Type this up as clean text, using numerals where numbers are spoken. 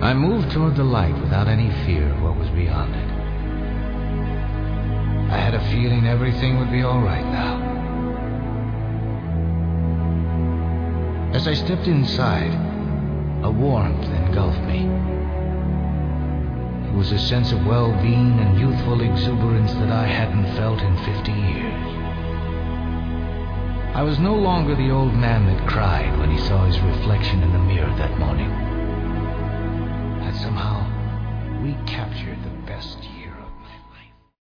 I moved toward the light without any fear of what was beyond it. I had a feeling everything would be all right now. As I stepped inside, a warmth engulfed me. It was a sense of well-being and youthful exuberance that I hadn't felt in 50 years. I was no longer the old man that cried when he saw his reflection in the mirror that morning. I'd somehow recaptured the best